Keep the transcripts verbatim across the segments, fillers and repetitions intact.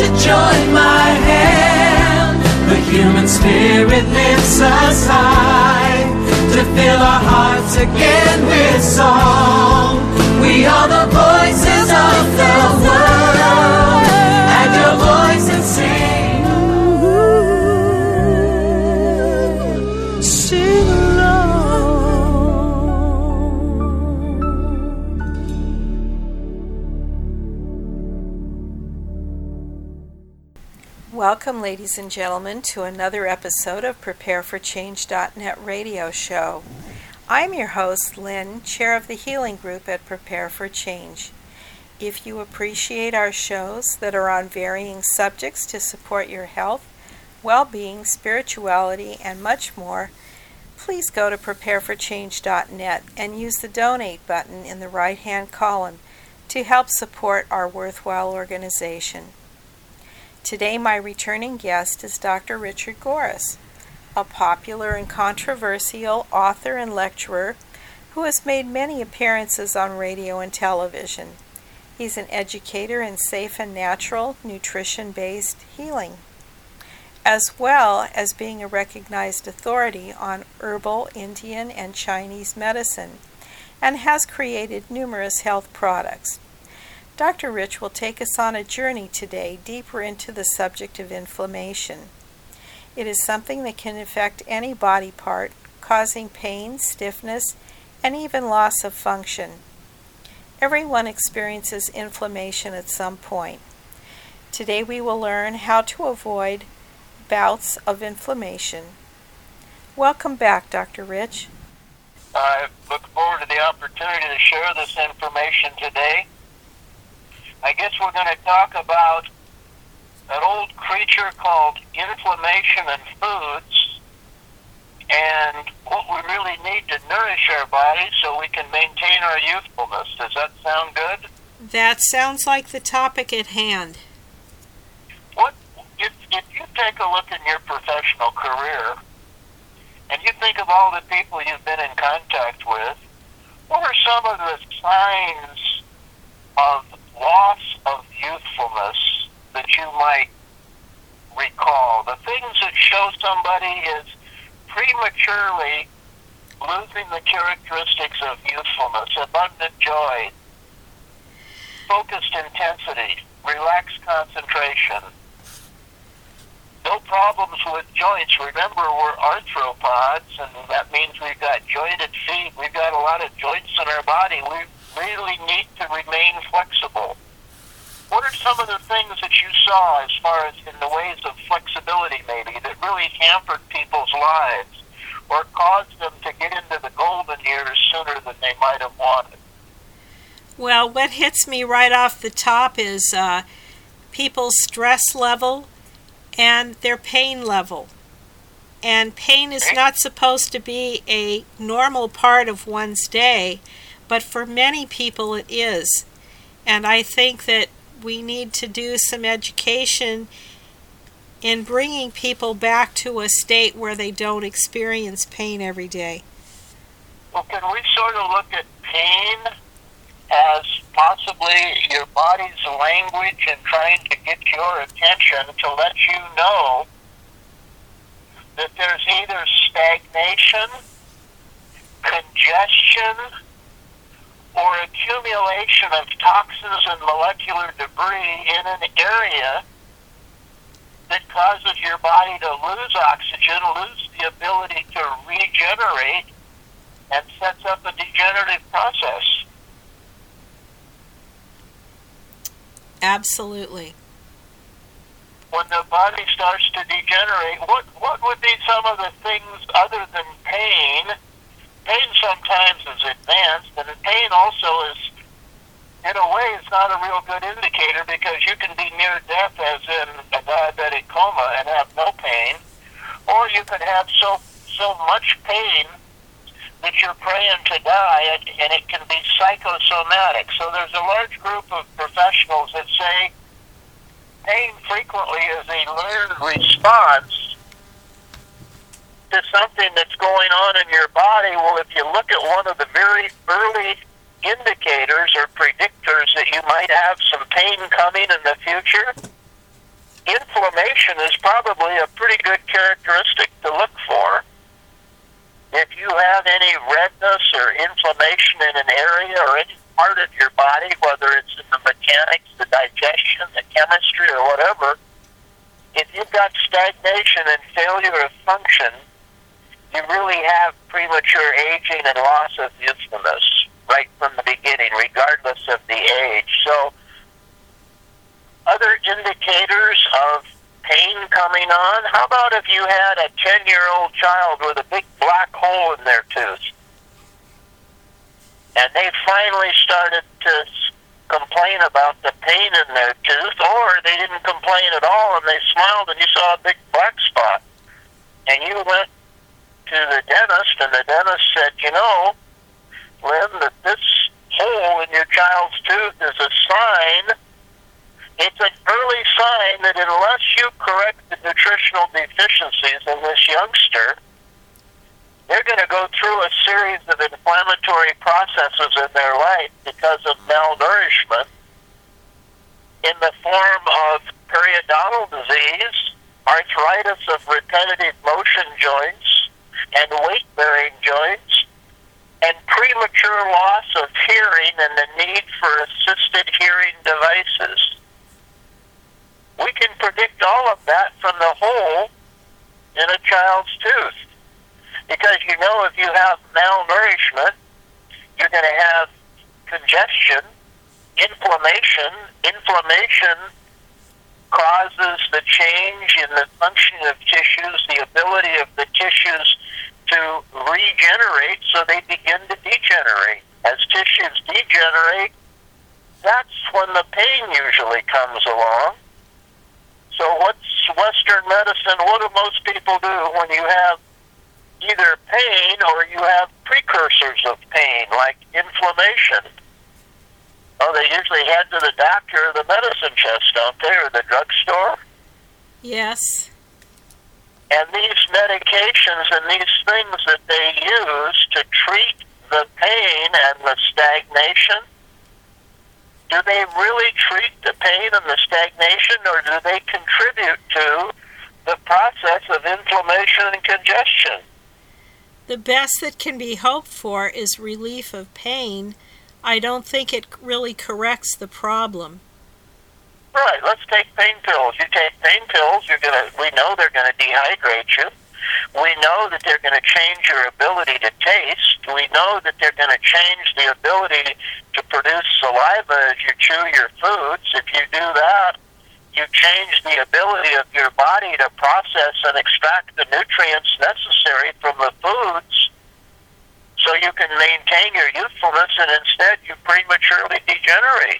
to join my hand. The human spirit lifts us high to fill our hearts again with song. We are the voices of the world. Add your voice and sing. Sing Welcome, ladies and gentlemen, to another episode of Prepare For Change dot net radio show. I'm your host, Lynn, chair of the healing group at Prepare For Change. If you appreciate our shows that are on varying subjects to support your health, well-being, spirituality, and much more, please go to Prepare For Change dot net and use the donate button in the right-hand column to help support our worthwhile organization. Today, my returning guest is Doctor Richard Goris, a popular and controversial author and lecturer who has made many appearances on radio and television. He's an educator in safe and natural, nutrition-based healing, as well as being a recognized authority on herbal, Indian, and Chinese medicine, and has created numerous health products. Doctor Rich will take us on a journey today deeper into the subject of inflammation. It is something that can affect any body part, causing pain, stiffness, and even loss of function. Everyone experiences inflammation at some point. Today we will learn how to avoid bouts of inflammation. Welcome back, Doctor Rich. I look forward to the opportunity to share this information today. I guess we're going to talk about an old creature called inflammation in foods and what we really need to nourish our bodies so we can maintain our youthfulness. Does that sound good? That sounds like the topic at hand. What if, if you take a look in your professional career and you think of all the people you've been in contact with, what are some of the signs of loss of youthfulness that you might recall? The things that show somebody is prematurely losing the characteristics of youthfulness: abundant joy, focused intensity, relaxed concentration, no problems with joints. Remember, we're arthropods, and that means we've got jointed feet. We've got a lot of joints in our body. We really need to remain flexible. What are some of the things that you saw as far as in the ways of flexibility maybe that really hampered people's lives or caused them to get into the golden years sooner than they might have wanted? Well, what hits me right off the top is uh, people's stress level and their pain level. And pain is Okay. not supposed to be a normal part of one's day, but for many people it is. And I think that we need to do some education in bringing people back to a state where they don't experience pain every day. Well, can we sort of look at pain as possibly your body's language and trying to get your attention to let you know that there's either stagnation, congestion, or accumulation of toxins and molecular debris in an area that causes your body to lose oxygen, lose the ability to regenerate, and sets up a degenerative process? Absolutely. When the body starts to degenerate, what, what would be some of the things other than pain? Pain sometimes is advanced, and pain also is, in a way, it's not a real good indicator because you can be near death, as in a diabetic coma, and have no pain, or you could have so so much pain that you're praying to die, and, and it can be psychosomatic. So there's a large group of professionals that say pain frequently is a learned response to something that's going on in your body. Well, if you look at one of the very early indicators or predictors that you might have some pain coming in the future, inflammation is probably a pretty good characteristic to look for. If you have any redness or inflammation in an area or any part of your body, whether it's in the mechanics, the digestion, the chemistry, or whatever, if you've got stagnation and failure of function, you really have premature aging and loss of usefulness right from the beginning, regardless of the age. So, other indicators of pain coming on, how about if you had a ten-year-old child with a big black hole in their tooth, and they finally started to complain about the pain in their tooth, or they didn't complain at all and they smiled and you saw a big black spot, and you went to the dentist and the dentist said, you know, Lynn, that this hole in your child's tooth is a sign, it's an early sign that unless you correct the nutritional deficiencies in this youngster, they're going to go through a series of inflammatory processes in their life because of malnourishment in the form of periodontal disease, arthritis of repetitive motion joints and weight-bearing joints, and premature loss of hearing and the need for assisted hearing devices. We can predict all of that from the hole in a child's tooth. Because you know if you have malnourishment, you're going to have congestion, inflammation. Inflammation causes the change in the function of tissues, the ability of the tissues to regenerate, so they begin to degenerate. As tissues degenerate, that's when the pain usually comes along. So what's Western medicine? What do most people do when you have either pain or you have precursors of pain, like inflammation? Oh, they usually head to the doctor or the medicine chest, don't they, or the drugstore? Yes. And these medications and these things that they use to treat the pain and the stagnation, do they really treat the pain and the stagnation, or do they contribute to the process of inflammation and congestion? The best that can be hoped for is relief of pain. I don't think it really corrects the problem. Right, let's take pain pills. You take pain pills, you're gonna we know they're gonna dehydrate you. We know that they're gonna change your ability to taste. We know that they're gonna change the ability to produce saliva as you chew your foods. If you do that, you change the ability of your body to process and extract the nutrients necessary from the foods so you can maintain your youthfulness, and instead you prematurely degenerate.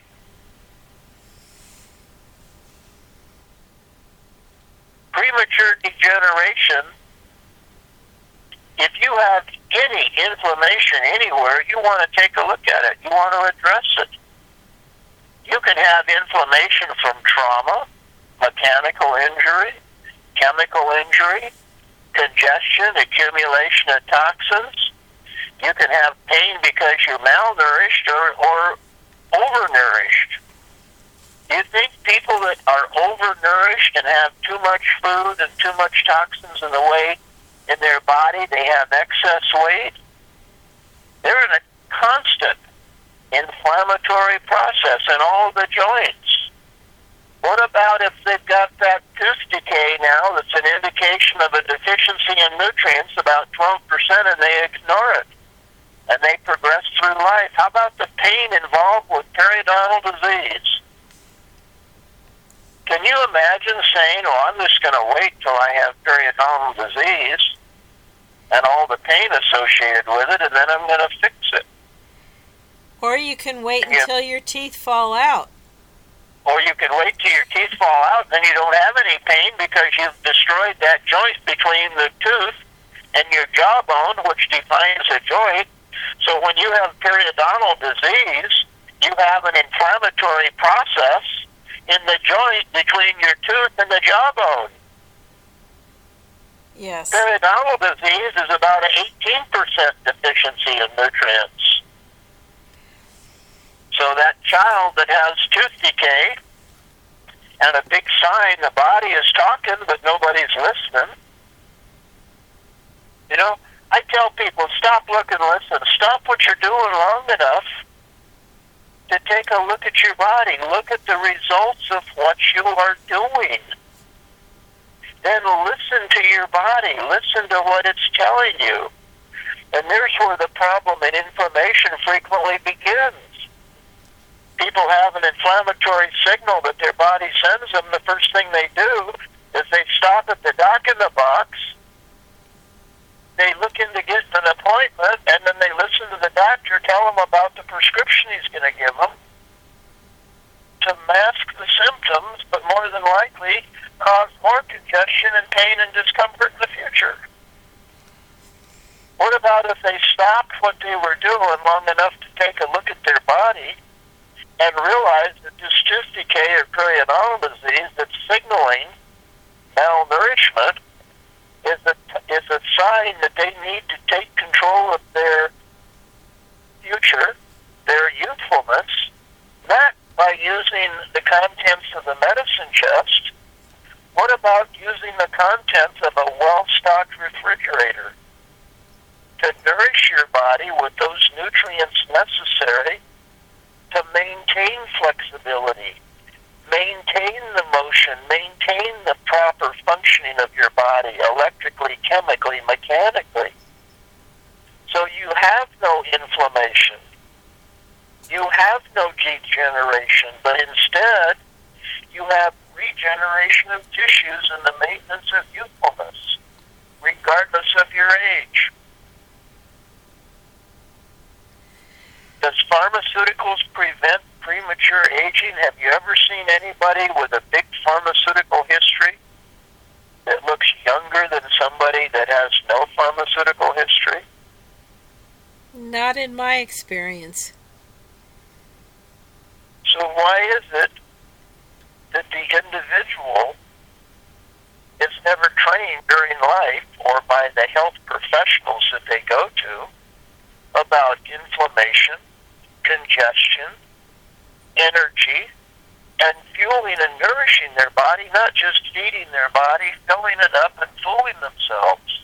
Premature degeneration, if you have any inflammation anywhere, you want to take a look at it. You want to address it. You can have inflammation from trauma, mechanical injury, chemical injury, congestion, accumulation of toxins. You can have pain because you're malnourished or, or overnourished. Do you think people that are overnourished and have too much food and too much toxins in the way in their body, they have excess weight? They're in a constant inflammatory process in all the joints. What about if they've got that tooth decay now that's an indication of a deficiency in nutrients, about twelve percent, and they ignore it, and they progress through life? How about the pain involved with periodontal disease? Can you imagine saying, oh, I'm just going to wait till I have periodontal disease and all the pain associated with it, and then I'm going to fix it? Or you can wait Yeah. until your teeth fall out. Or you can wait till your teeth fall out, and then you don't have any pain because you've destroyed that joint between the tooth and your jawbone, which defines a joint. So when you have periodontal disease, you have an inflammatory process in the joint between your tooth and the jawbone. Yes. Periodontal disease is about an eighteen percent deficiency of nutrients. So that child that has tooth decay and a big sign, the body is talking, but nobody's listening. You know, I tell people, stop, look, and listen. Stop what you're doing long enough to take a look at your body. Look at the results of what you are doing. Then listen to your body. Listen to what it's telling you. And there's where the problem in inflammation frequently begins. People have an inflammatory signal that their body sends them. The first thing they do is they stop at the doc in the box. They look into getting an appointment, and then they listen to the doctor tell them about the prescription he's going to give them to mask the symptoms, but more than likely cause more congestion and pain and discomfort in the future. What about if they stopped what they were doing long enough to take a look at their body and realize that this tooth decay or periodontal disease that's signaling malnourishment is a, is a sign that they need to take control of their future, their youthfulness, not by using the contents of the medicine chest. What about using the contents of a well-stocked refrigerator to nourish your body with those nutrients necessary to maintain flexibility, maintain the motion, maintain the proper functioning of your body electrically, chemically, mechanically? So you have no inflammation. You have no degeneration, but instead you have regeneration of tissues and the maintenance of youthfulness, regardless of your age. Does pharmaceuticals prevent premature aging? Have you ever seen anybody with a big pharmaceutical history that looks younger than somebody that has no pharmaceutical history? Not in my experience. So why is it that the individual is never trained during life or by the health professionals that they go to about inflammation, congestion, energy, and fueling and nourishing their body, not just feeding their body, filling it up and fooling themselves?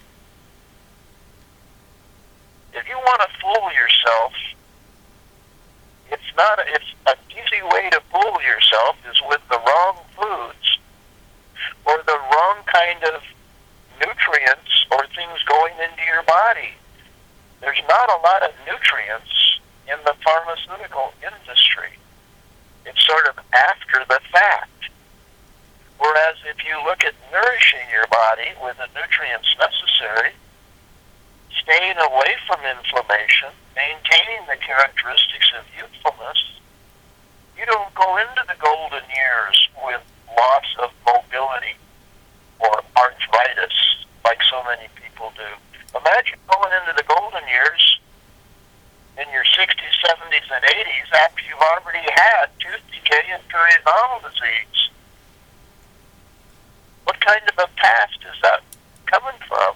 If you want to fool yourself, it's not a, it's an easy way to fool yourself is with the wrong foods or the wrong kind of nutrients or things going into your body. There's not a lot of nutrients in the pharmaceutical industry. It's sort of after the fact. Whereas if you look at nourishing your body with the nutrients necessary, staying away from inflammation, maintaining the characteristics of youthfulness, you don't go into the golden years with loss of mobility or arthritis like so many people do. Imagine going into the golden years in your sixties, seventies, and eighties after you've already had tooth decay and periodontal disease. What kind of a past is that coming from?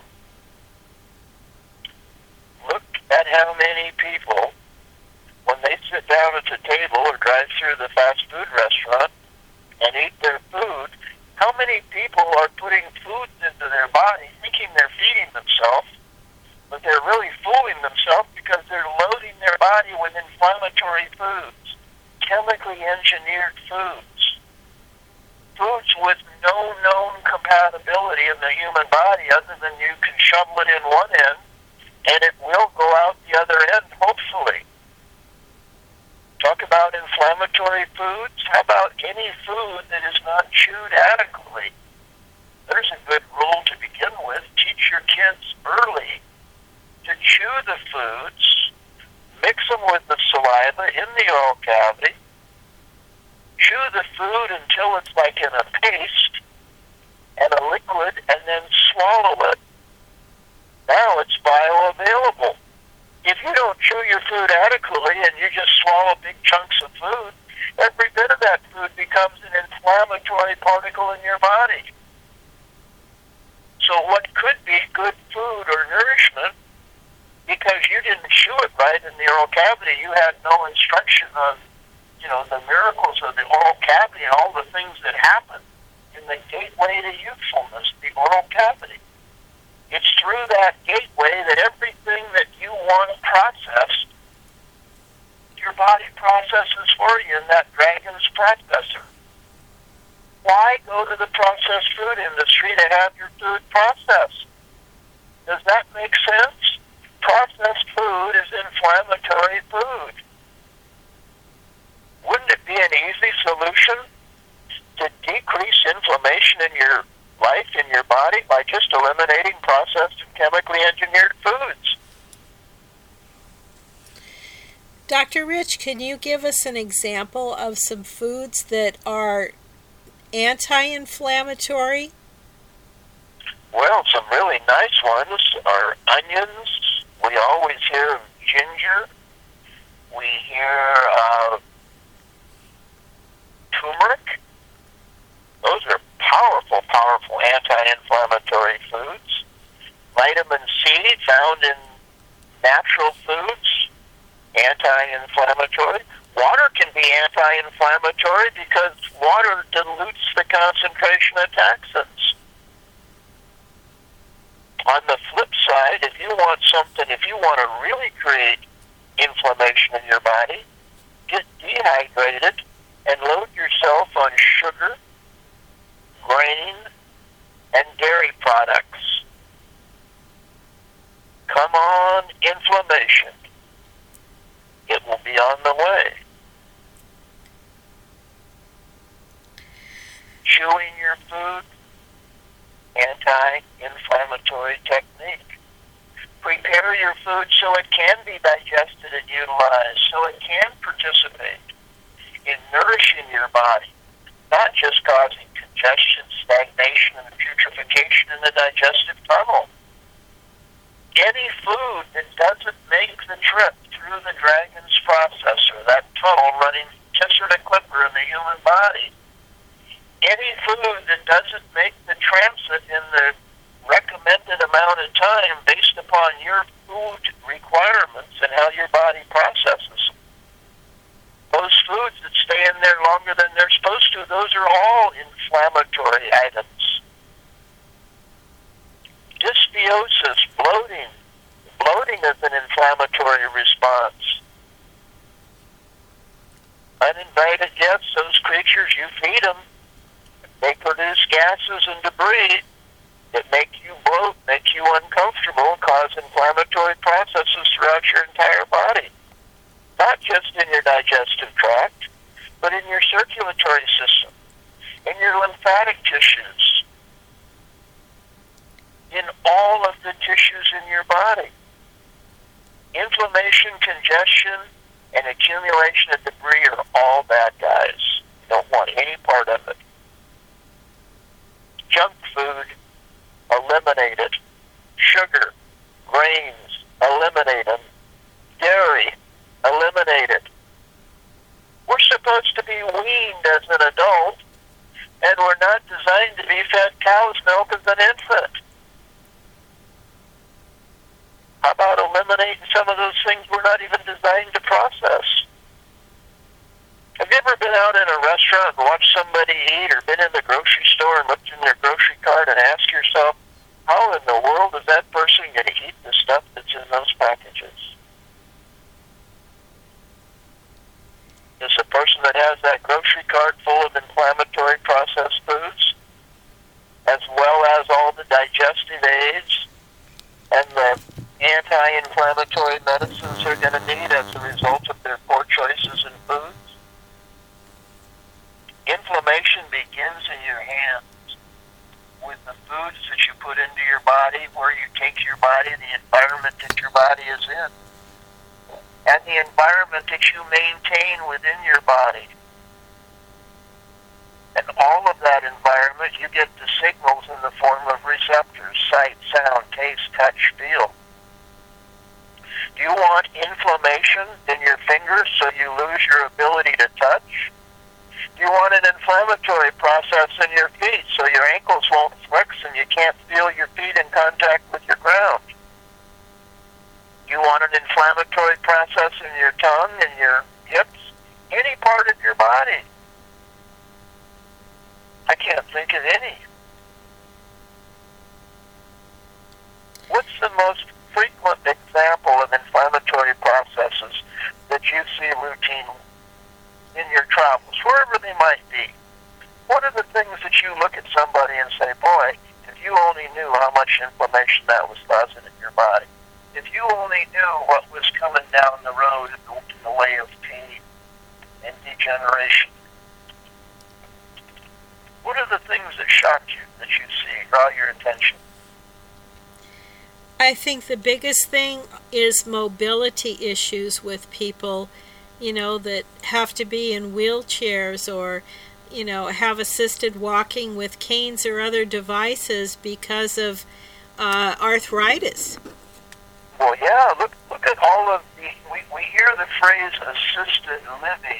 Look at how many people, when they sit down at the table or drive through the fast food restaurant and eat their food, how many people are putting foods into their body thinking they're feeding themselves, but they're really fooling themselves because they're loading their body with inflammatory foods, chemically engineered foods, foods with no known compatibility in the human body other than you can shovel it in one end and it will go out the other end, hopefully. Talk about inflammatory foods. How about any food that is not chewed adequately? There's a good rule to begin with. Teach your kids early to chew the foods, mix them with the saliva in the oral cavity, chew the food until it's like in a paste and a liquid, and then swallow it. Now it's bioavailable. If you don't chew your food adequately and you just swallow big chunks of food, every bit of that food becomes an inflammatory particle in your body. So what could be good food or nourishment, because you didn't chew it right in the oral cavity, you had no instruction on you know, the miracles of the oral cavity and all the things that happen in the gateway to youthfulness, the oral cavity. It's through that gateway that everything that you want processed, your body processes for you in that dragon's processor. Why go to the processed food industry to have your food processed? Does that make sense? Processed food is inflammatory food. Wouldn't it be an easy solution to decrease inflammation in your life, in your body, by just eliminating processed and chemically engineered foods? Doctor Rich, can you give us an example of some foods that are anti-inflammatory? Well, some really nice ones are onions. We always hear of ginger. We hear of turmeric. Those are powerful, powerful anti-inflammatory foods. Vitamin C found in natural foods, anti-inflammatory. Water can be anti-inflammatory because water dilutes the concentration of toxins. On the flip side, if you want something, if you want to really create inflammation in your body, get dehydrated and load yourself on sugar, grain, and dairy products. Come on, inflammation. It will be on the way. Chewing your food, anti-inflammatory technique. Prepare your food so it can be digested and utilized, so it can participate in nourishing your body, not just causing congestion, stagnation, and putrefaction in the digestive tunnel. Any food that doesn't make the trip through the dragon's processor, that tunnel running kisser to clipper in the human body, any food that doesn't make the transit in the recommended amount of time based upon your food requirements and how your body processes them. Those foods that stay in there longer than they're supposed to, those are all inflammatory items. Dysbiosis, bloating. Bloating is an inflammatory response. Uninvited guests, those creatures, you feed them. They produce gases and debris that make you bloat, make you uncomfortable, cause inflammatory processes throughout your entire body. Not just in your digestive tract, but in your circulatory system, in your lymphatic tissues, in all of the tissues in your body. Inflammation, congestion, and accumulation of debris are all bad guys. You don't want any part of it. Junk food, eliminate it. Sugar, grains, eliminate them. Dairy, eliminate it. We're supposed to be weaned as an adult, and we're not designed to be fed cow's milk as an infant. How about eliminating some of those things we're not even designed to process? Have you ever been out in a restaurant and watched somebody eat, or been in the grocery store and looked in their grocery cart and asked yourself, how in the world is that person going to eat the stuff that's in those packages? Is a person that has that grocery cart full of inflammatory processed foods, as well as all the digestive aids and the anti-inflammatory medicines they're going to need as a result of their poor choices in foods? Inflammation begins in your hands with the foods that you put into your body, where you take your body, the environment that your body is in, and the environment that you maintain within your body. And all of that environment, you get the signals in the form of receptors: sight, sound, taste, touch, feel. Do you want inflammation in your fingers so you lose your ability to touch? Do you want an inflammatory process in your feet so your ankles won't flex and you can't feel your feet in contact with your ground? Do you want an inflammatory process in your tongue and your hips Any part of your body. I can't think of any. What's the most frequent example of inflammatory processes that you see routine in your travels, wherever they might be? What are the things that you look at somebody and say, boy, if you only knew how much inflammation that was causing in your body, if you only knew what was coming down the road in the, in the way of pain and degeneration. What are the things that shock you, that you see, draw your attention? I think the biggest thing is mobility issues with people, you know, that have to be in wheelchairs or, you know, have assisted walking with canes or other devices because of uh, arthritis. Well, yeah, look look at all of the, we, we hear the phrase assisted living.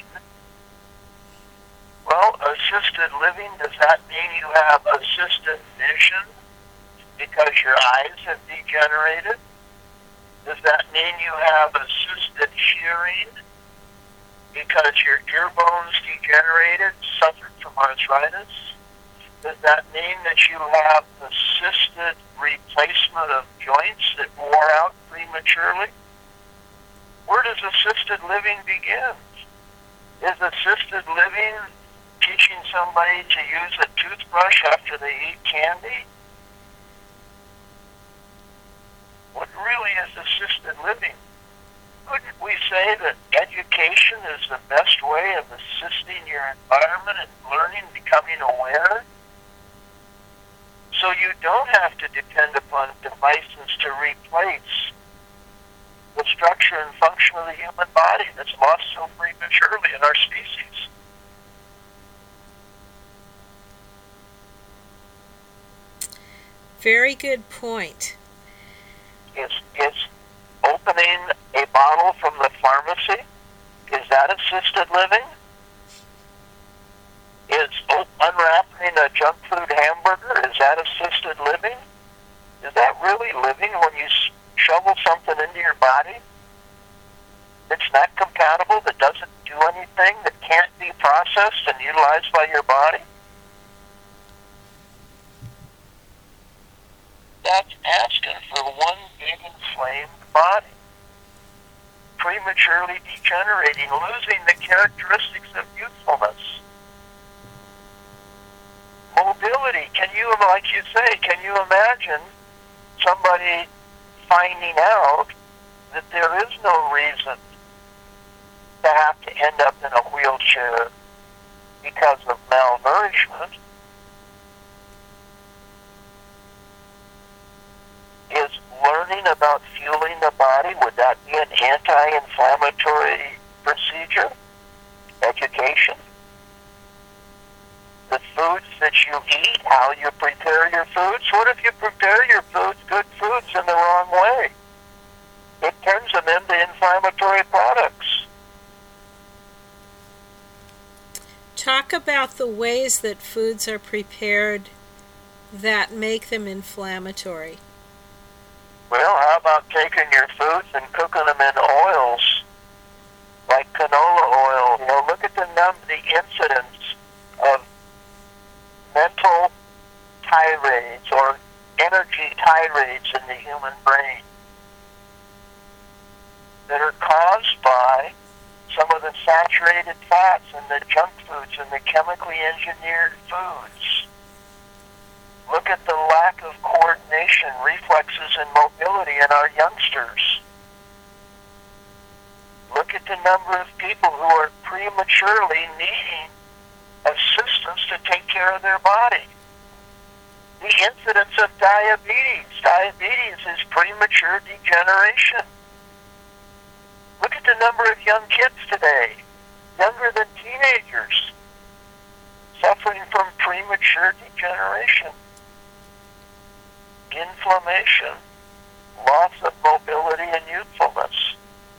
Well, assisted living, does that mean you have assisted vision because your eyes have degenerated? Does that mean you have assisted hearing because your ear bones degenerated, suffered from arthritis? Does that mean that you have assisted replacement of joints that wore out prematurely? Where does assisted living begin? Is assisted living teaching somebody to use a toothbrush after they eat candy? What really is assisted living? Couldn't we say that education is the best way of assisting your environment and learning, becoming aware? So you don't have to depend upon devices to replace the structure and function of the human body that's lost so prematurely in our species. Very good point. Is, is opening a bottle from the pharmacy, is that assisted living? Is unwrapping a junk food hamburger, is that assisted living? Is that really living when you shovel something into your body that's not compatible, that doesn't do anything, that can't be processed and utilized by your body? That's asking for one big inflamed body, prematurely degenerating, losing the characteristics of youthfulness. Mobility, can you, like you say, can you imagine somebody finding out that there is no reason to have to end up in a wheelchair because of malnourishment? Is learning about fueling the body, would that be an anti-inflammatory procedure? Education? The foods that you eat, how you prepare your foods. What if you prepare your foods, good foods, in the wrong way? It turns them into inflammatory products. Talk about the ways that foods are prepared that make them inflammatory. Well, how about taking your foods and cooking them in oils, like canola oil? You know, look at the number, the incidence of mental tirades or energy tirades in the human brain that are caused by some of the saturated fats and the junk foods and the chemically engineered foods. Look at the lack of coordination, reflexes, and mobility in our youngsters. Look at the number of people who are prematurely needing assistance to take care of their body. The incidence of diabetes. Diabetes is premature degeneration. Look at the number of young kids today, younger than teenagers, suffering from premature degeneration. Inflammation, loss of mobility and youthfulness.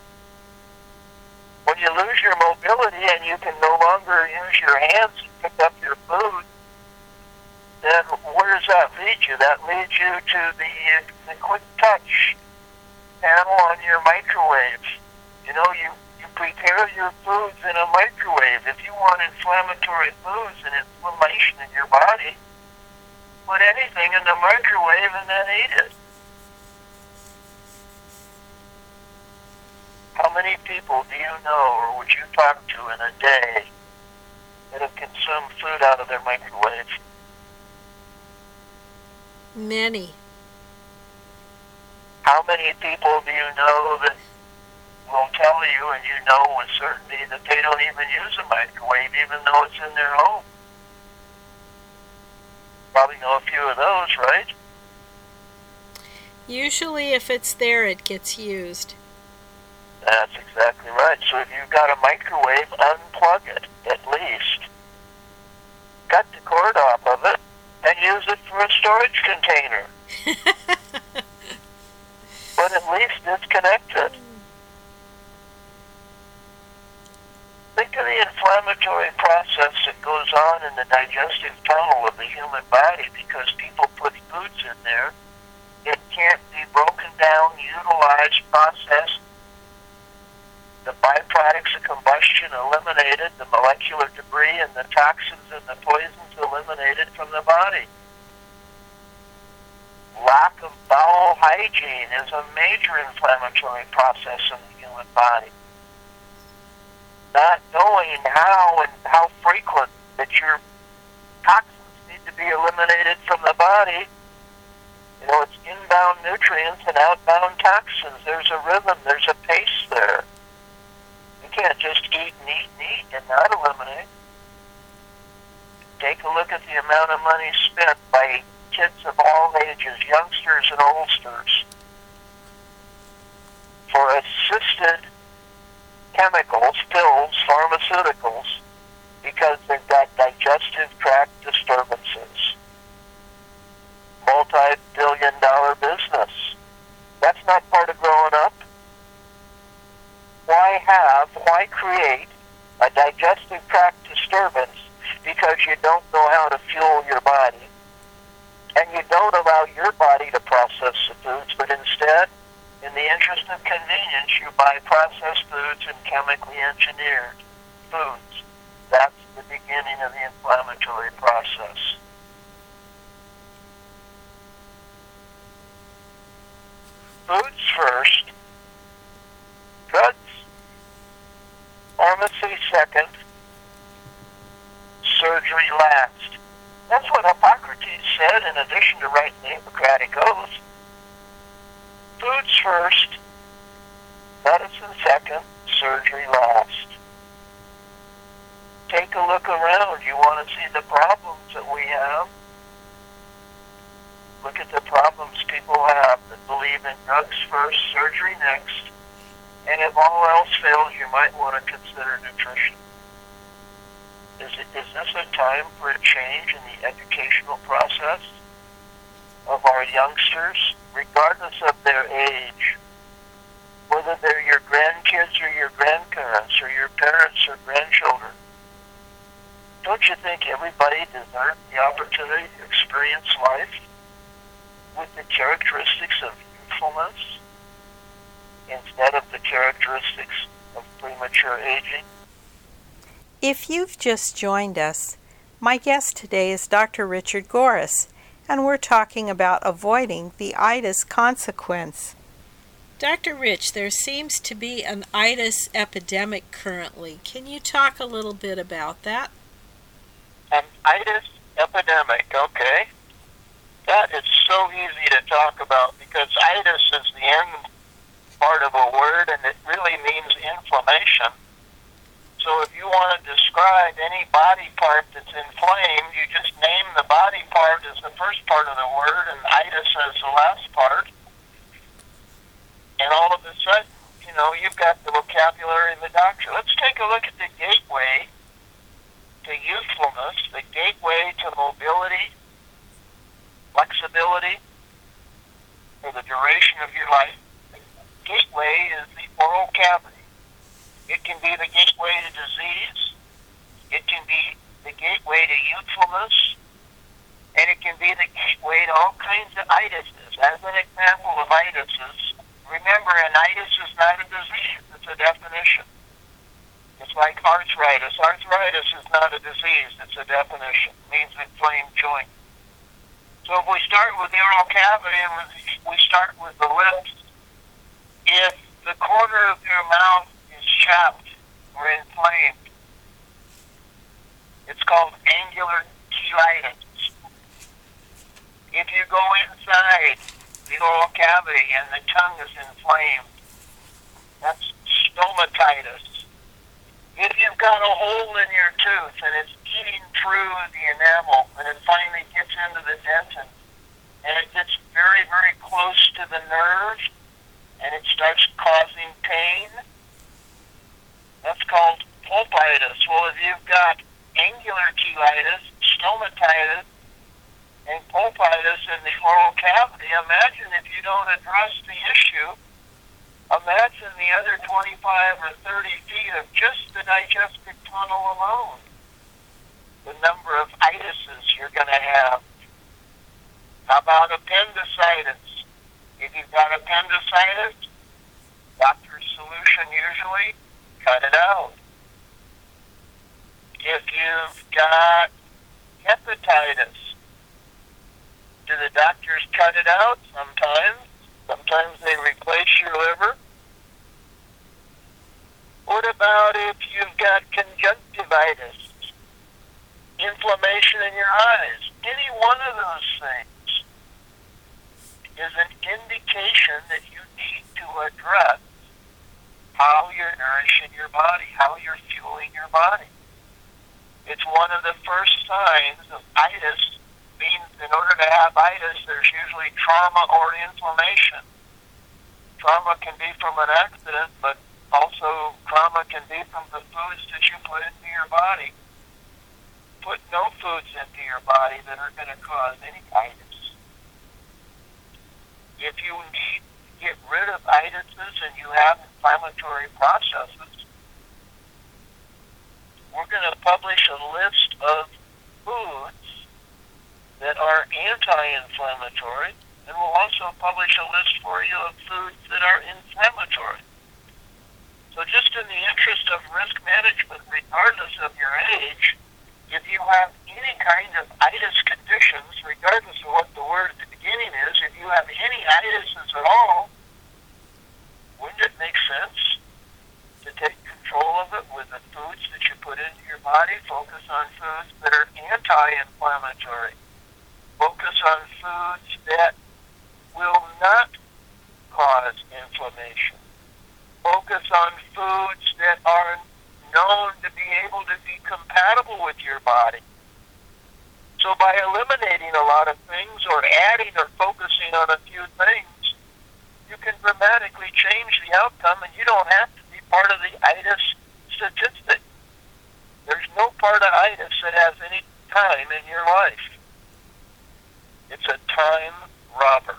When you lose your mobility and you can no longer use your hands to pick up your food, then where does that lead you? That leads you to the, the quick touch panel on your microwave. You know, you You prepare your foods in a microwave. If you want inflammatory foods and inflammation in your body, put anything in the microwave and then eat it. How many people do you know or would you talk to in a day that have consumed food out of their microwave? Many. How many people do you know that will tell you, and you know with certainty, that they don't even use a microwave even though it's in their home? Probably know a few of those, right? Usually if it's there, it gets used. That's exactly right. So if you've got a microwave, unplug it, at least. Cut the cord off of it and use it for a storage container. But at least disconnect it. Think of the inflammatory process that goes on in the digestive tunnel of the human body because people put foods in there. It can't be broken down, utilized, processed. The byproducts of combustion eliminated, the molecular debris and the toxins and the poisons eliminated from the body. Lack of bowel hygiene is a major inflammatory process in the human body. Not knowing how and how frequent that your toxins need to be eliminated from the body. You know, it's inbound nutrients and outbound toxins. There's a rhythm, there's a pace there. You can't just eat and eat and eat and not eliminate. Take a look at the amount of money spent by kids of all ages, youngsters and oldsters, for assisted chemicals, pills, pharmaceuticals, because they've got digestive tract disturbances. Multi-billion dollar business. That's not part of growing up. Why have, why create a digestive tract disturbance because you don't know how to fuel your body and you don't allow your body to process the foods, but instead, in the interest of convenience, you buy processed foods and chemically engineered foods. That's the beginning of the inflammatory process. Foods first, drugs, pharmacy second, surgery last. That's what Hippocrates said in addition to writing the Hippocratic Oath. Foods first, medicine second, surgery last. Take a look around. You want to see the problems that we have? Look at the problems people have that believe in drugs first, surgery next, and if all else fails, you might want to consider nutrition. Is, it, is this a time for a change in the educational process of our youngsters, regardless of their age? Whether they're your grandkids or your grandparents or your parents or grandchildren. Don't you think everybody deserves the opportunity to experience life with the characteristics of youthfulness instead of the characteristics of premature aging? If you've just joined us, my guest today is Doctor Richard Goris, and we're talking about avoiding the itis consequence. Doctor Rich, there seems to be an itis epidemic currently. Can you talk a little bit about that? An itis epidemic, okay. That is so easy to talk about because itis is the end part of a word and it really means inflammation. So if you want to describe any body part that's inflamed, you just name the body part as the first part of the word and itis as the last part. And all of a sudden, you know, you've got the vocabulary of the doctor. Let's take a look at the gateway to youthfulness, the gateway to mobility, flexibility, for the duration of your life. The gateway is the oral cavity. It can be the gateway to disease. It can be the gateway to youthfulness. And it can be the gateway to all kinds of itises. As an example of itises, remember, an itis is not a disease. It's a definition. It's like arthritis. Arthritis is not a disease. It's a definition. It means inflamed joint. So if we start with the oral cavity and we start with the lips, if the corner of your mouth is chapped or inflamed, it's called angular cheilitis. If you go inside the oral cavity and the tongue is inflamed, that's stomatitis. If you've got a hole in your tooth and it's eating through the enamel and it finally gets into the dentin and it gets very, very close to the nerve and it starts causing pain, that's called pulpitis. Well, if you've got angular cheilitis, stomatitis, and pulpitis in the oral cavity, imagine if you don't address the issue, imagine the other twenty-five or thirty feet of just the digestive tunnel alone. The number of itises you're going to have. How about appendicitis? If you've got appendicitis, doctor's solution usually, cut it out. If you've got hepatitis, do the doctors cut it out? Sometimes. Sometimes they replace your liver. What about if you've got conjunctivitis? Inflammation in your eyes? Any one of those things is an indication that you need to address how you're nourishing your body, how you're fueling your body. It's one of the first signs of itis. Means in order to have itis, there's usually trauma or inflammation. Trauma can be from an accident, but also trauma can be from the foods that you put into your body. Put no foods into your body that are going to cause any itis. If you need to get rid of itises and you have inflammatory processes, we're going to publish a list of foods that are anti-inflammatory, and we'll also publish a list for you of foods that are inflammatory. So just in the interest of risk management, regardless of your age, if you have any kind of itis conditions, regardless of what the word at the beginning is, if you have any itises at all, wouldn't it make sense to take control of it with the foods that you put into your body? Focus on foods that are anti-inflammatory. Focus on foods that will not cause inflammation. Focus on foods that are known to be able to be compatible with your body. So by eliminating a lot of things or adding or focusing on a few things, you can dramatically change the outcome, and you don't have to be part of the itis statistic. There's no part of itis that has any time in your life. It's a time robber.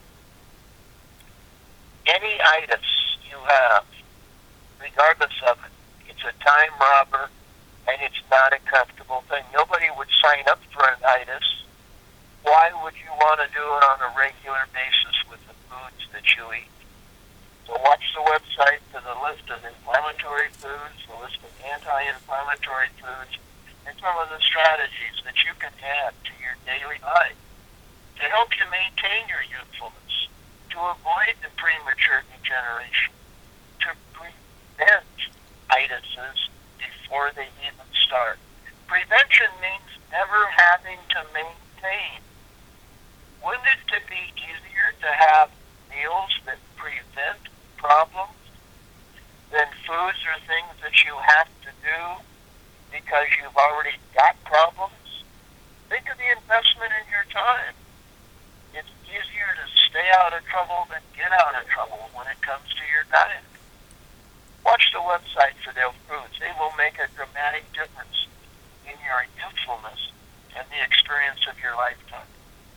Any itis you have, regardless of it, it's a time robber, and it's not a comfortable thing. Nobody would sign up for an itis. Why would you want to do it on a regular basis with the foods that you eat? So watch the website for the list of inflammatory foods, the list of anti-inflammatory foods, and some of the strategies that you can add to your daily life to help you maintain your youthfulness, to avoid the premature degeneration, to prevent itises before they even start. Prevention means never having to maintain. Wouldn't it to be easier to have meals that prevent problems than foods or things that you have to do because you've already got problems? Think of the investment in your time. It's easier to stay out of trouble than get out of trouble when it comes to your diet. Watch the website for their foods. They will make a dramatic difference in your youthfulness and the experience of your lifetime.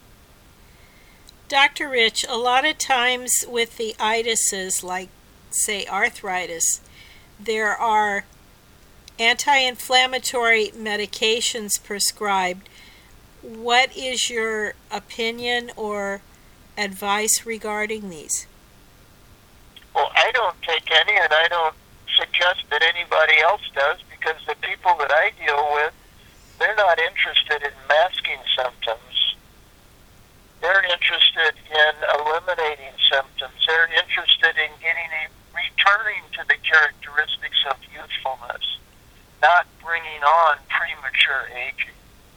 Doctor Rich, a lot of times with the itises, like, say, arthritis, there are anti-inflammatory medications prescribed. What is your opinion or advice regarding these? Well, I don't take any, and I don't suggest that anybody else does, because the people that I deal with, they're not interested in masking symptoms. They're interested in eliminating symptoms. They're interested in getting a returning to the characteristics of youthfulness, not bringing on premature aging.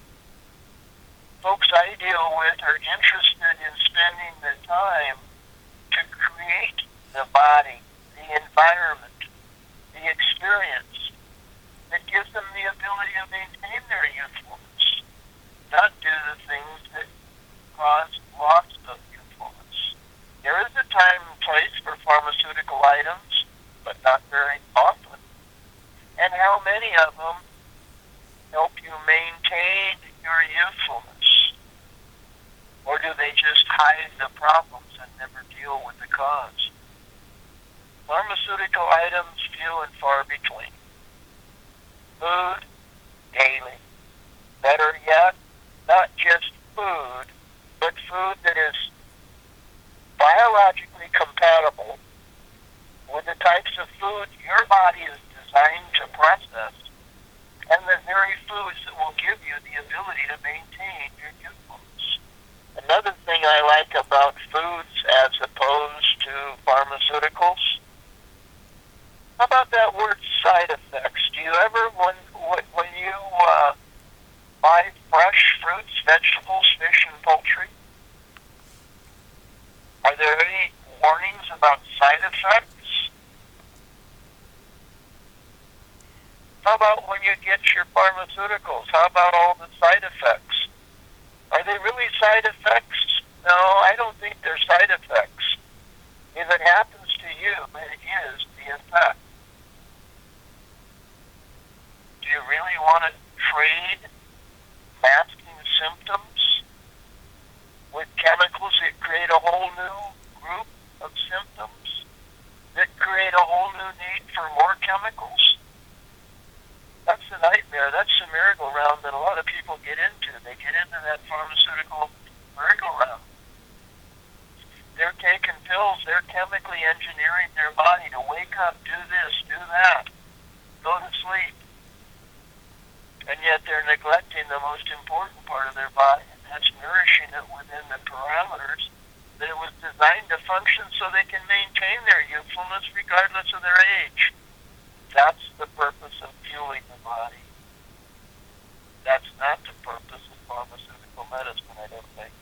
Folks I deal with are interested in spending the time to create the body, the environment, the experience that gives them the ability to maintain their youthfulness, not do the things that cause loss of youthfulness. There is a time and place for pharmaceutical items, but not very often. And how many of them help you maintain your youthfulness? Or do they just hide the problems and never deal with the cause? Pharmaceutical items few and far between. Food, daily. Better yet, not just food, but food that is biologically compatible with the types of food your body is designed to process, and the very foods that will give you the ability to maintain your youthfulness. Another thing I like about foods as opposed to pharmaceuticals, how about that word side effects? Do you ever, when when you uh, buy fresh fruits, vegetables, fish, and poultry, are there any warnings about side effects? How about when you get your pharmaceuticals? How about all the side effects? Are they really side effects? No, I don't think they're side effects. If it happens to you, it is the effect. Do you really want to trade masking symptoms with chemicals that create a whole new group of symptoms, that create a whole new need for more chemicals? That's the nightmare. That's the merry-go-round that a lot of people get into. They get into that pharmaceutical merry-go-round. They're taking pills. They're chemically engineering their body to wake up, do this, do that, go to sleep. And yet they're neglecting the most important part of their body, and that's nourishing it within the parameters that it was designed to function so they can maintain their youthfulness regardless of their age. That's the purpose of fueling the body. That's not the purpose of pharmaceutical medicine, I don't think.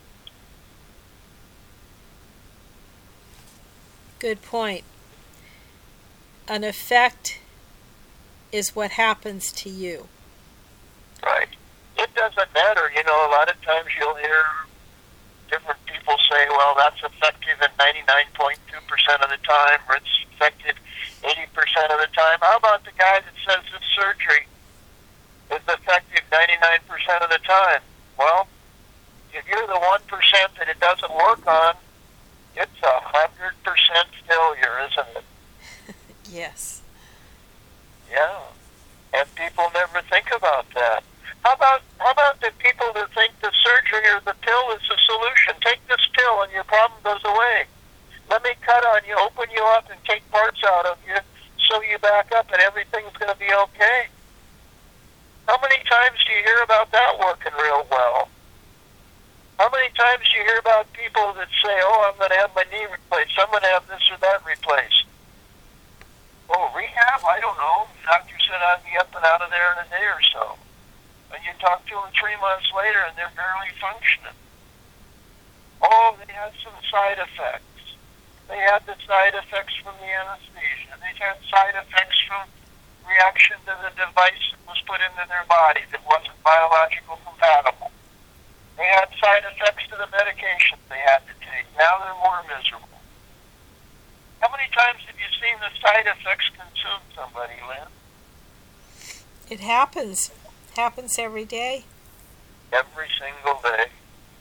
Good point. An effect is what happens to you. Right. It doesn't matter. You know, a lot of times you'll hear different people say, well, that's effective at ninety-nine point two percent of the time, or it's effective eighty percent of the time. How about the guy that says this surgery is effective ninety-nine percent of the time? Well, if you're the one percent that it doesn't work on, it's a one hundred percent failure, isn't it? Yes. Yeah. And people never think about that. How about how about the people that think the surgery or the pill is the solution? Take this pill and your problem goes away. Let me cut on you, open you up, and take parts out of you, sew you back up, and everything's going to be okay. How many times do you hear about that working real well? How many times do you hear about people that say, oh, I'm going to have my knee replaced, I'm going to have this or that replaced? Oh, rehab? I don't know. The doctor said I'd be up and out of there in a day or so. And you talk to them three months later and they're barely functioning. Oh, they had some side effects. They had the side effects from the anesthesia. They had side effects from reaction to the device that was put into their body that wasn't biological compatible. They had side effects to the medication they had to take. Now they're more miserable. How many times have you seen the side effects consume somebody, Lynn? It happens. Happens every day. Every single day.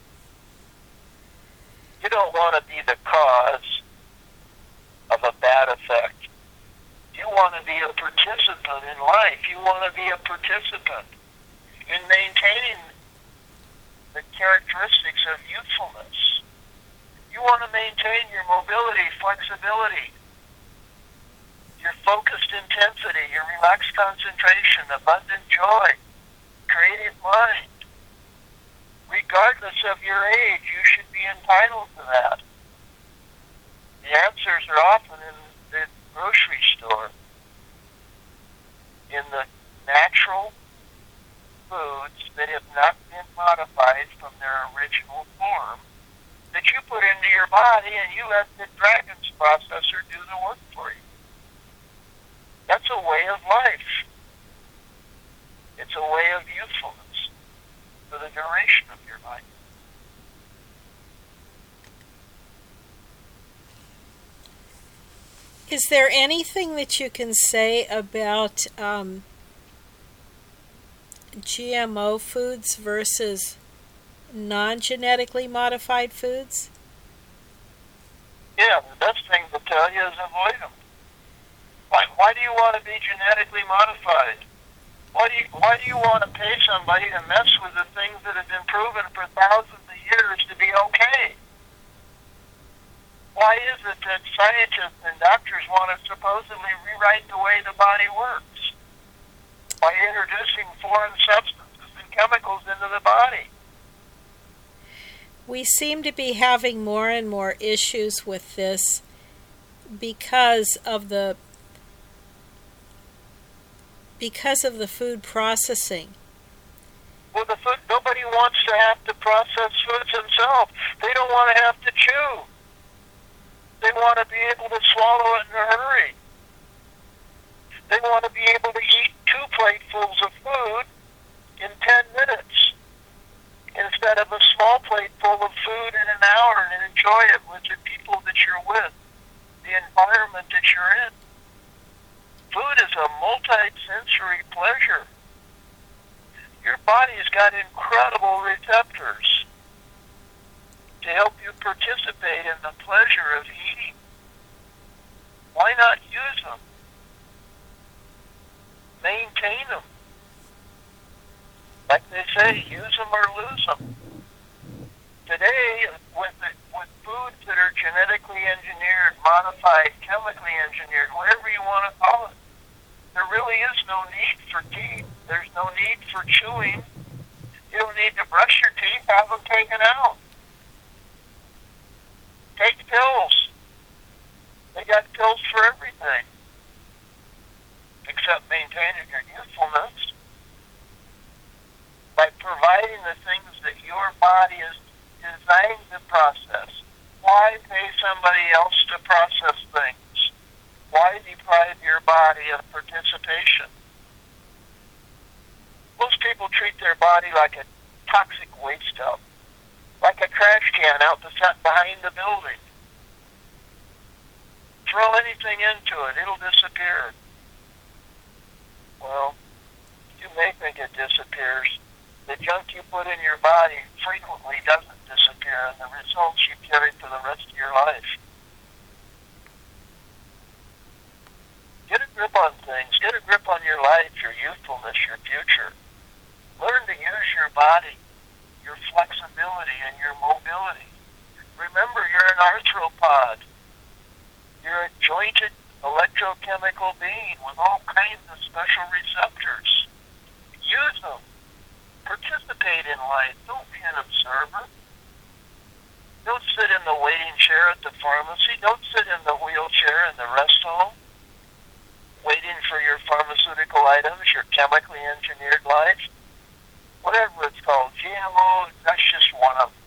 You don't want to be the cause of a bad effect. You want to be a participant in life. You want to be a participant in maintaining the characteristics of youthfulness. You want to maintain your mobility, flexibility, your focused intensity, your relaxed concentration, abundant joy, creative mind. Regardless of your age, you should be entitled to that. The answers are often in the grocery store, in the natural foods that have not been modified from their original form that you put into your body, and you let the Dragon's processor do the work for you. That's a way of life. It's a way of youthfulness for the duration of your life. Is there anything that you can say about um, G M O foods versus non-genetically modified foods? Yeah, the best thing to tell you is avoid them. Why, why do you want to be genetically modified? Why do you, why do you want to pay somebody to mess with the things that have been proven for thousands of years to be okay? Why is it that scientists and doctors want to supposedly rewrite the way the body works by introducing foreign substances and chemicals into the body? We seem to be having more and more issues with this because of the because of the food processing. Well, the food, nobody wants to have to process foods themselves. They don't want to have to chew. They want to be able to swallow it in a hurry. They want to be able to eat two platefuls of food in ten minutes instead of a small plateful of food in an hour, and enjoy it with the people that you're with, the environment that you're in. Food is a multi-sensory pleasure. Your body's got incredible receptors to help you participate in the pleasure of eating. Why not use them? Maintain them. Like they say, use them or lose them. Today, with the, with foods that are genetically engineered, modified, chemically engineered, whatever you want to call it, there really is no need for teeth. There's no need for chewing. You don't need to brush your teeth, have them taken out. Take pills. They got pills for everything, except maintaining your youthfulness. By providing the things that your body is designed to process. Why pay somebody else to process things? Why deprive your body of participation? Most people treat their body like a toxic waste dump, like a trash can out the set behind the building. Throw anything into it, it'll disappear. Well, you may think it disappears. The junk you put in your body frequently doesn't disappear, and the results you carry for the rest of your life. Get a grip on things. Get a grip on your life, your youthfulness, your future. Learn to use your body, your flexibility, and your mobility. Remember, you're an arthropod. You're a jointed electrochemical being with all kinds of special receptors. Use them. Participate in life. Don't be an observer. Don't sit in the waiting chair at the pharmacy. Don't sit in the wheelchair in the rest home waiting for your pharmaceutical items, your chemically engineered life. Whatever it's called, G M O, that's just one of them.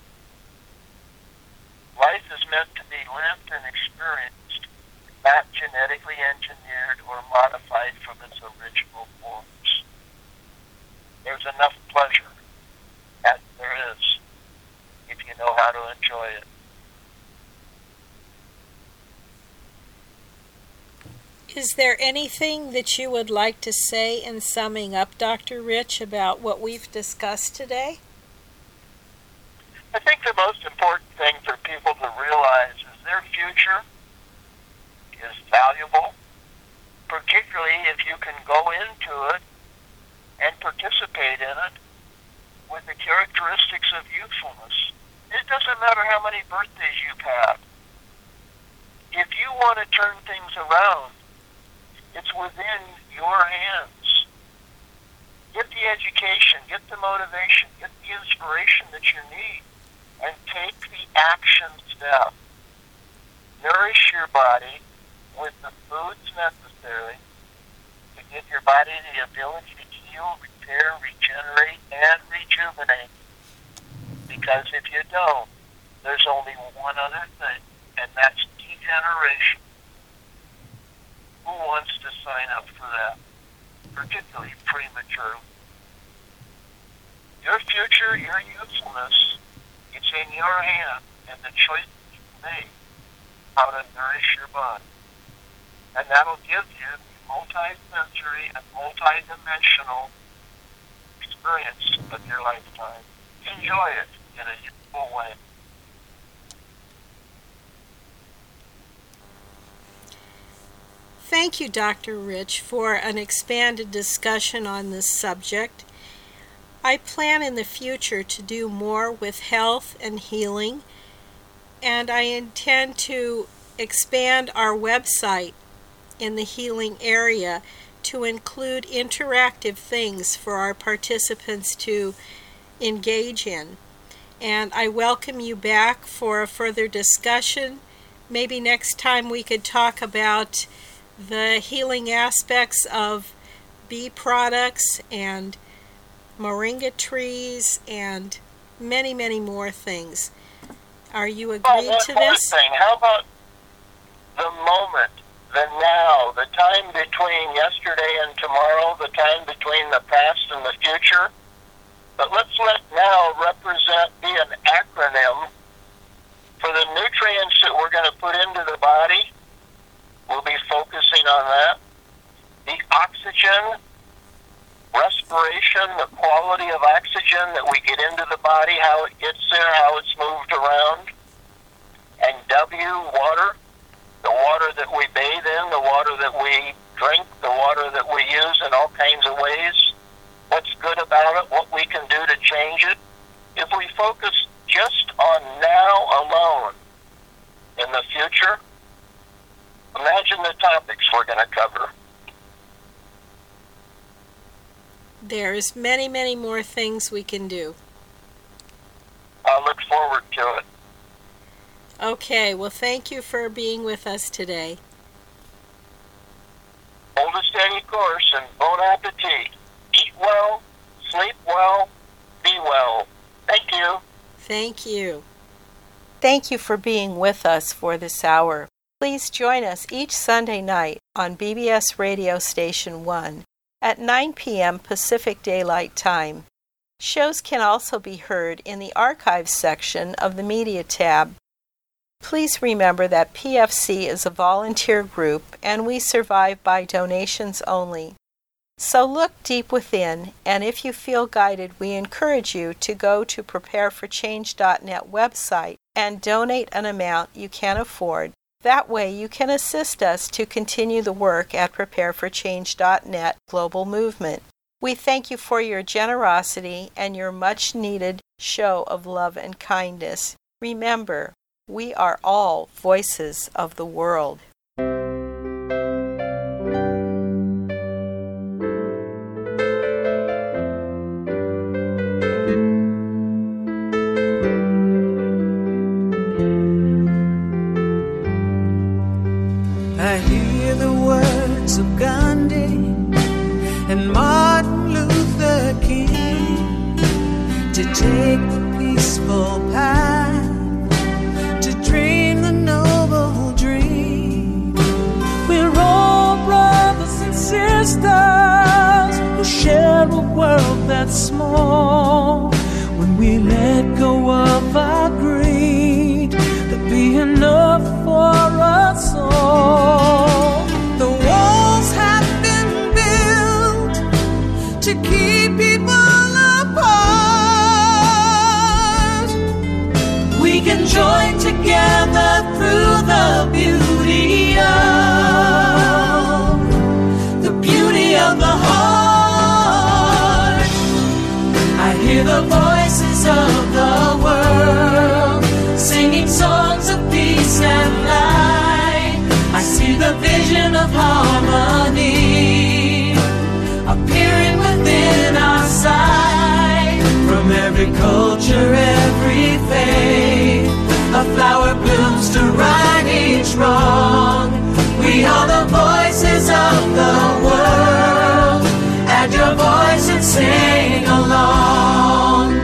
Life is meant to be lived and experienced, not genetically engineered or modified from its original forms. There's enough pleasure, as there is, if you know how to enjoy it. Is there anything that you would like to say in summing up, Doctor Rich, about what we've discussed today? I think the most important thing for people to realize is their future is valuable, particularly if you can go into it and participate in it with the characteristics of youthfulness. It doesn't matter how many birthdays you've had. If you want to turn things around, It's within your hands. Get the education, get the motivation, get the inspiration that you need, and take the action step. Nourish your body with the foods necessary to give your body the ability to heal, repair, regenerate, and rejuvenate. Because if you don't, there's only one other thing, and that's degeneration. Who wants to sign up for that? Particularly premature. Your future, your usefulness, it's in your hands, and the choice you make how to nourish your body. And that'll give you the multi-sensory and multi-dimensional experience of your lifetime. Enjoy it in a useful way. Thank you, Doctor Rich, for an expanded discussion on this subject. I plan in the future to do more with health and healing, and I intend to expand our website in the healing area to include interactive things for our participants to engage in. And I welcome you back for a further discussion. Maybe next time we could talk about the healing aspects of bee products and moringa trees and many, many more things. Are you agreed oh, to this? Thing. How about the moment, the now, the time between yesterday and tomorrow, the time between the past and the future? But let's let now represent, be an acronym for the nutrients that we're going to put into the body. We'll be focusing on that. The oxygen, respiration, the quality of oxygen that we get into the body, how it gets there, how it's moved around. And W, water, the water that we bathe in, the water that we drink, the water that we use in all kinds of ways. What's good about it, what we can do to change it. If we focus just on now alone in the future, imagine the topics we're going to cover. There's many, many more things we can do. I look forward to it. Okay, well, thank you for being with us today. Hold a steady course and bon appetit. Eat well, sleep well, be well. Thank you. Thank you. Thank you for being with us for this hour. Please join us each Sunday night on B B S Radio Station one at nine p.m. Pacific Daylight Time. Shows can also be heard in the Archives section of the Media tab. Please remember that P F C is a volunteer group and we survive by donations only. So look deep within, and if you feel guided, we encourage you to go to prepare for change dot net website and donate an amount you can afford. That way you can assist us to continue the work at prepare for change dot net Global Movement. We thank you for your generosity and your much-needed show of love and kindness. Remember, we are all voices of the world. I hear the words of Gandhi and Martin Luther King to take the peaceful path, to dream the noble dream. We're all brothers and sisters who share a world that's small. When we let go of our greed, there'll be enough for us all. The walls have been built to keep people apart. We can join together through the beauty of the beauty of the heart. I hear the voices of the world singing songs of peace and light. I see the vision of harmony. every culture, every faith. A flower blooms to right each wrong. We are the voices of the world. Add your voice and sing along.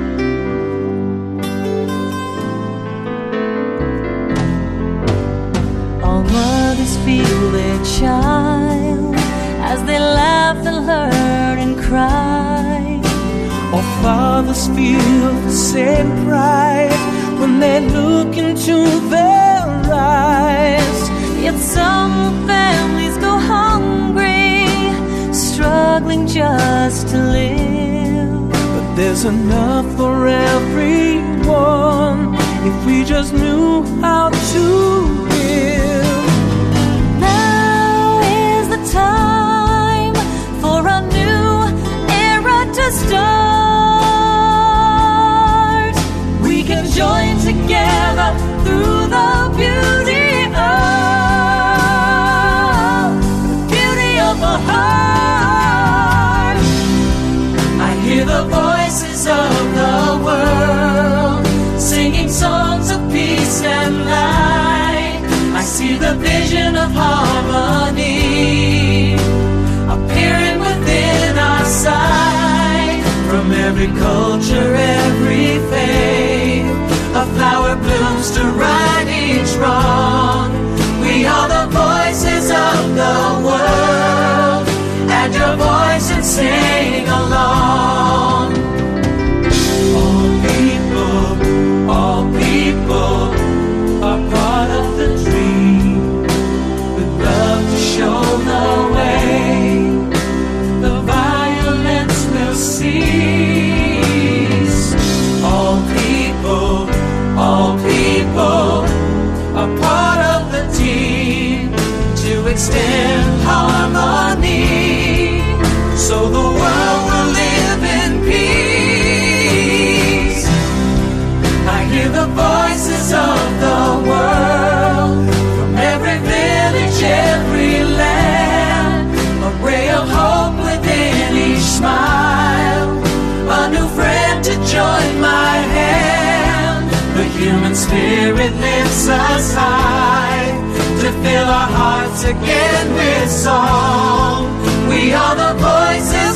All mothers feel their child as they laugh and learn and cry. All fathers feel the same pride when they look into their eyes. Yet some families go hungry, struggling just to live. But there's enough for everyone if we just knew how to give. Now is the time for a new era to start. We can join together through the beauty of, beauty of a heart. I hear the voices of the world singing songs of peace and light. I see the vision of harmony appearing within our sight. From every culture, every faith, a flower blooms to right each wrong. We are the voices of the world. Add your voice and sing along. All people, all people are part of the dream. With love to show the way, the violence will cease. All people, all people are part of the team to extend harmony, so the world will live in peace. I hear the voices of the world from every village, every land, a ray of hope within each smile, a new friend to join my hand. The human spirit lifts us high to fill our hearts again with song. We are the voices